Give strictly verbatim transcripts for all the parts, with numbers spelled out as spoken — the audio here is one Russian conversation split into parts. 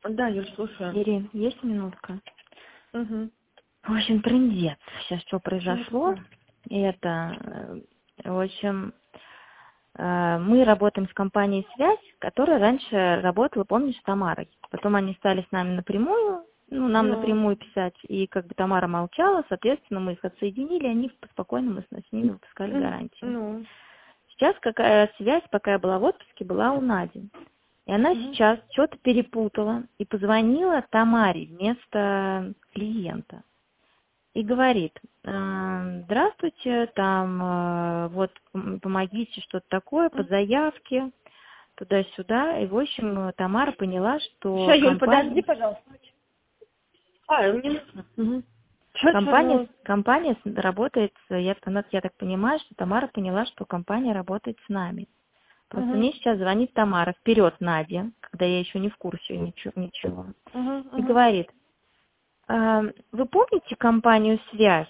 Да, Юль, слушаю. Ирин, есть минутка? Угу. В общем, трындец. Сейчас что произошло? И это, э, в общем, э, мы работаем с компанией «Связь», которая раньше работала, помнишь, с Тамарой. Потом они стали с нами напрямую, ну, нам Ну. напрямую писать, и как бы Тамара молчала, соответственно, мы их отсоединили, они спокойно мы с, с ними выпускали гарантию. Ну. Сейчас какая связь, пока я была в отпуске, была у Нади. И она Мгм. сейчас что-то перепутала и позвонила Тамаре вместо клиента. И говорит: «Э, здравствуйте, там э, вот м, помогите, что-то такое, по заявке, туда-сюда». И, в общем, Тамара поняла, что Сейчас, Юль, компания, подожди, пожалуйста. А, мне нужно. Угу. Чё, компания, чё, компания с- работает, с- я, она- я так понимаю, что Тамара поняла, что компания работает с нами. Просто Угу. мне сейчас звонит Тамара, вперед, Надя, когда я еще не в курсе ничего, ничего. Угу, И угу. говорит: «А, вы помните компанию «Связь»?»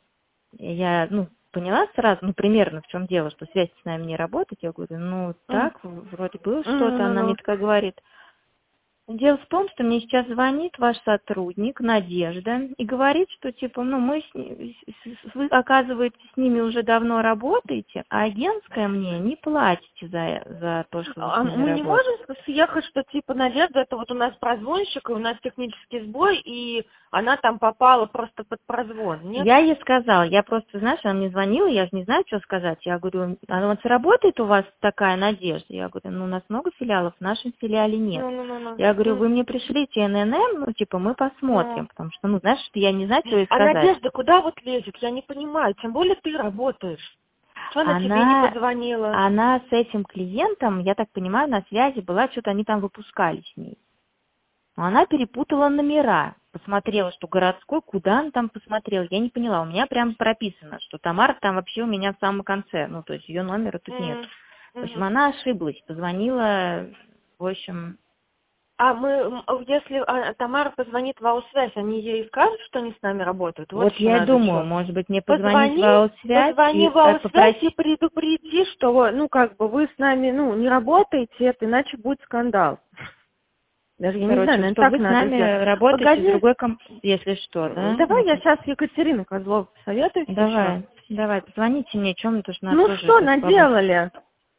Я, ну, поняла сразу, ну, примерно в чем дело, что связь с нами не работает. Я говорю: ну, так, вроде было Ну, что-то. ну, Она мне ну. такая говорит: дело в том, что мне сейчас звонит ваш сотрудник, Надежда, и говорит, что, типа, ну, мы с ней- с- с- вы, оказывается, с ними уже давно работаете, а агентское мне не платите за, за то, что вы А с ними мы не работаете. можем съехать, что типа Надежда, это вот у нас прозвонщик, и у нас технический сбой, и она там попала просто под прозвон, нет? Я ей сказала, я просто, знаешь, она мне звонила, я же не знаю, что сказать. Я говорю: а вот работает у вас такая Надежда? Я говорю: ну, у нас много филиалов, в нашем филиале нет. Ну, ну, ну, ну. Я говорю: вы М, мне пришлите эн эн эм, ну, типа, мы посмотрим, ну. потому что, ну, знаешь, что я не знаю, что ей А сказать. Надежда куда вот лезет? Я не понимаю. Тем более ты работаешь. Что она тебе не Она, позвонила? она с этим клиентом, я так понимаю, на связи была, что-то они там выпускали с ней. Но она перепутала номера, посмотрела, что городской, куда она там посмотрела, я не поняла. У меня прям прописано, что Тамара там вообще у меня в самом конце, ну, то есть ее номера тут нет. М, В общем, мгм. она ошиблась, позвонила, в общем... А мы, м, если а, Тамара позвонит в Аусвязь, они ей скажут, что они с нами работают? Вот Вот еще я и надо думаю, что. может быть, мне позвонить в Позвони, аутсвязь позвони и в э, Аусвязь и попросить... предупреди, что, ну, как бы вы с нами, ну, не работаете, это, иначе будет скандал. Даже я не знаю, Короче, наверное, что так вы с надо сделать. нами работаете с Погоди, другой компанией, если что, да? давай Ну, я то есть... сейчас Екатерину Козлову посоветуюсь еще. Давай, давай, позвоните мне, чем то, что надо Ну тоже что это побыть. наделали?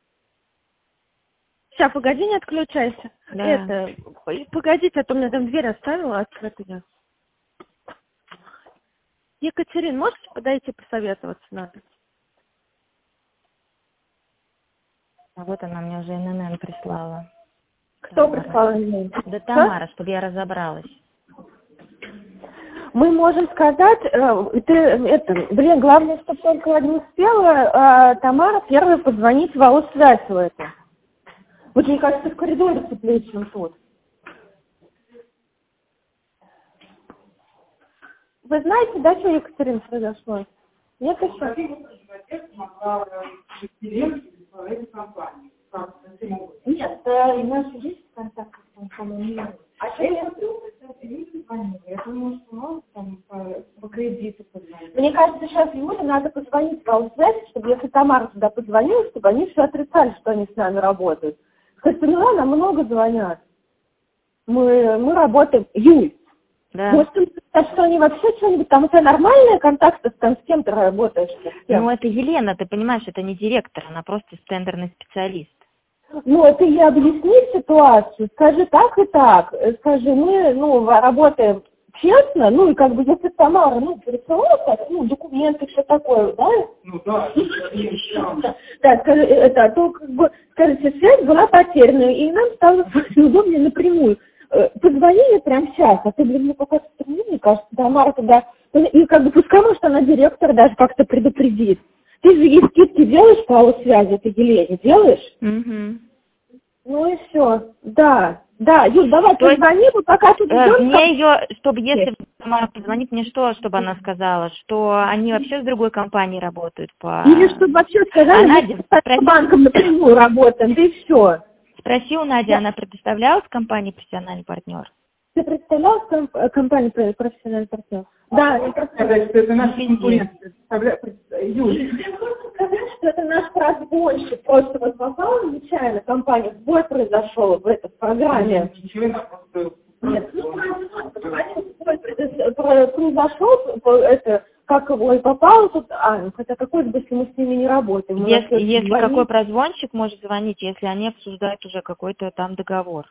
Сейчас, погоди, не отключайся. Да. Это, погодите, а то у меня там дверь оставила открытую. Екатерин, можете подойти посоветоваться надо? А вот она мне уже эн эн эм прислала. Кто Тамара. прислал имейл? Да Что? Тамара, чтобы я разобралась. Мы можем сказать, э, ты, это, блин, главное, чтобы только я не успела, э, Тамара первая позвонить в аутсвязь в это. Вот мне кажется, в коридоре теплее, чем тут. Вы знаете, да, что, Екатерина, произошло? Нет еще? Нет, да, и наши есть контакты с компанией. А что я смотрю, люди звонили. Я думаю, что может там по, по кредиту позвонить. Мне кажется, сейчас Юле надо позвонить в аутсвязь, чтобы если Тамара туда позвонила, чтобы они все отрицали, что они с нами работают. Сказать, поняла, нам много звонят. Мы, мы работаем. Юль, Да. может, им сказать, что они вообще что-нибудь, там у тебя нормальные контакты, там с кем ты работаешь? С кем? Ну, это Елена, ты понимаешь, это не директор, она просто тендерный специалист. Ну, это и объясни ситуацию, скажи так и так, скажи, мы, ну, работаем честно, ну, и как бы, если Тамара, ну, присылала, так, ну, документы, все такое, да? Ну, да. Да, скажи, это, а то, как бы, скажите, связь была потеряна, и нам стало неудобнее напрямую. Э, Позвонили прямо сейчас, а ты, блин, мне пока стрельни, мне кажется, Тамара тогда, и как бы, пускай, может, она директор даже как-то предупредит. Ты же ей скидки делаешь по аутсвязи, это Елене, делаешь? Угу. Ну и все. Да, да, Юль, давай То есть, позвони, мы пока тут э, идем. мне ее, чтобы если Тамара позвонит, мне что, чтобы она сказала, что они вообще с другой компанией работают по... Или чтобы вообще сказали, А мы Надя, с спроси, банком напрямую работаем, да и все. спроси у Нади, она предоставляла в компании профессиональный партнер? Ты представлял комп- э, компанию про- профессиональный партнер? Да, я представляю, что это наш конкурент. Юль, ты можешь сказать, что это наш разбойщик. Просто вот попала случайно компания, сбой произошел в этой программе. Ничего, просто Нет, ну, произошел, это, как его и попал тут, а, хотя какой бы, если мы с ними не работаем. Если, если какой прозвонщик может звонить, если они обсуждают уже какой-то там договор?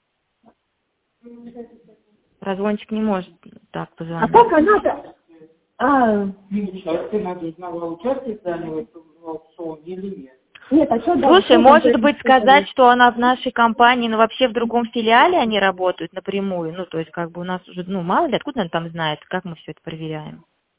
Прозвонщик не может так позвонить. А как она-то? А... Участие надо узнавала, участие заняла в аукционе или нет? Нет, а что Слушай, дальше? может быть сказать, что она в нашей компании, но вообще в другом филиале они работают напрямую, ну, то есть как бы у нас уже, ну, мало ли, откуда она там знает, как мы все это проверяем?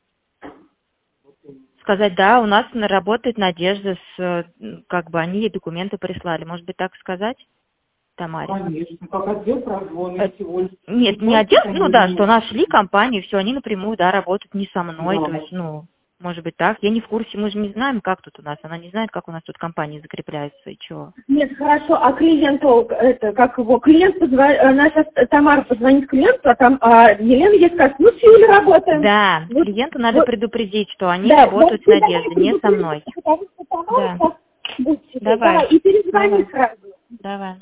Сказать, да, у нас работает Надежда, с, как бы они ей документы прислали, может быть так сказать? Тамаре. Конечно, как отдел прозвона всего лишь. Нет, не отдел, ну да, что нашли компанию, все, они напрямую, да, работают не со мной, да. То есть, ну, может быть так. Я не в курсе, мы же не знаем, как тут у нас, она не знает, как у нас тут компании закрепляются и чего. Нет, хорошо, а клиенту, это, как его, клиент позвонит, она сейчас, Тамара позвонит клиенту, а там а Елена ей скажет, ну, с Юлей работаем. Да, вот, клиенту надо вот, предупредить, что они да, работают да, с Надеждой, не со мной. Потому что Тамара, Да. будет себе, Давай. да, и перезвони Давай. сразу. Давай.